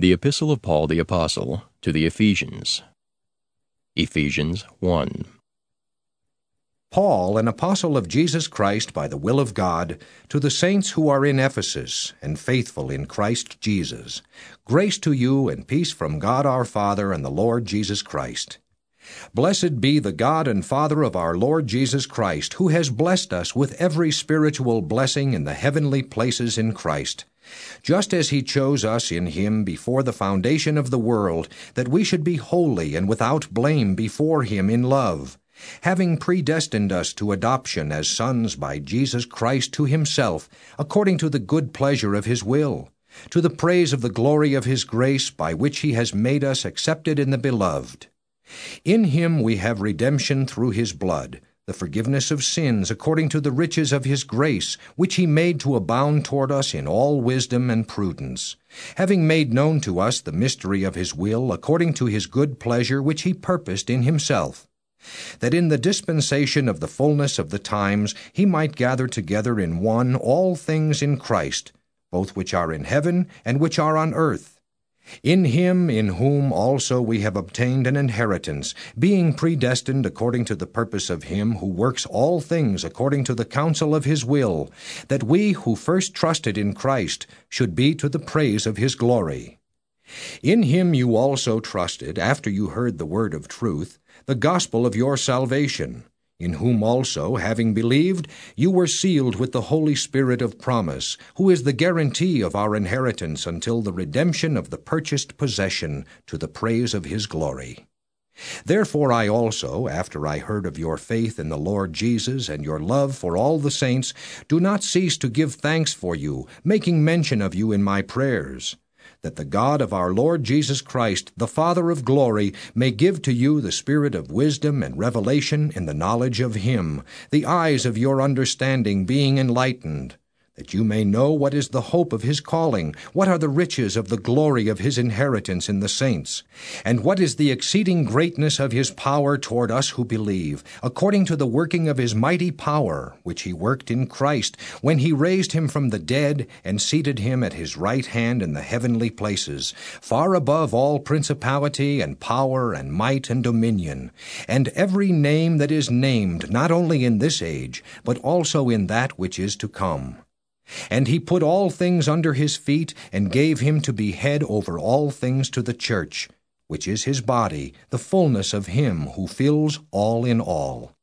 The Epistle of Paul the Apostle to the Ephesians. Ephesians 1. Paul, an apostle of Jesus Christ by the will of God, to the saints who are in Ephesus and faithful in Christ Jesus, grace to you and peace from God our Father and the Lord Jesus Christ. Blessed be the God and Father of our Lord Jesus Christ, who has blessed us with every spiritual blessing in the heavenly places in Christ, just as he chose us in him before the foundation of the world, that we should be holy and without blame before him in love, having predestined us to adoption as sons by Jesus Christ to himself, according to the good pleasure of his will, to the praise of the glory of his grace, by which he has made us accepted in the Beloved. In him we have redemption through his blood, the forgiveness of sins according to the riches of his grace, which he made to abound toward us in all wisdom and prudence, having made known to us the mystery of his will according to his good pleasure which he purposed in himself, that in the dispensation of the fullness of the times he might gather together in one all things in Christ, both which are in heaven and which are on earth. In him, in whom also we have obtained an inheritance, being predestined according to the purpose of him who works all things according to the counsel of his will, that we who first trusted in Christ should be to the praise of his glory. In him you also trusted, after you heard the word of truth, the gospel of your salvation, in whom also, having believed, you were sealed with the Holy Spirit of promise, who is the guarantee of our inheritance until the redemption of the purchased possession, to the praise of his glory. Therefore I also, after I heard of your faith in the Lord Jesus and your love for all the saints, do not cease to give thanks for you, making mention of you in my prayers, that the God of our Lord Jesus Christ, the Father of glory, may give to you the spirit of wisdom and revelation in the knowledge of him, the eyes of your understanding being enlightened, that you may know what is the hope of his calling, what are the riches of the glory of his inheritance in the saints, and what is the exceeding greatness of his power toward us who believe, according to the working of his mighty power, which he worked in Christ, when he raised him from the dead and seated him at his right hand in the heavenly places, far above all principality and power and might and dominion, and every name that is named, not only in this age, but also in that which is to come. And he put all things under his feet, and gave him to be head over all things to the church, which is his body, the fullness of him who fills all in all.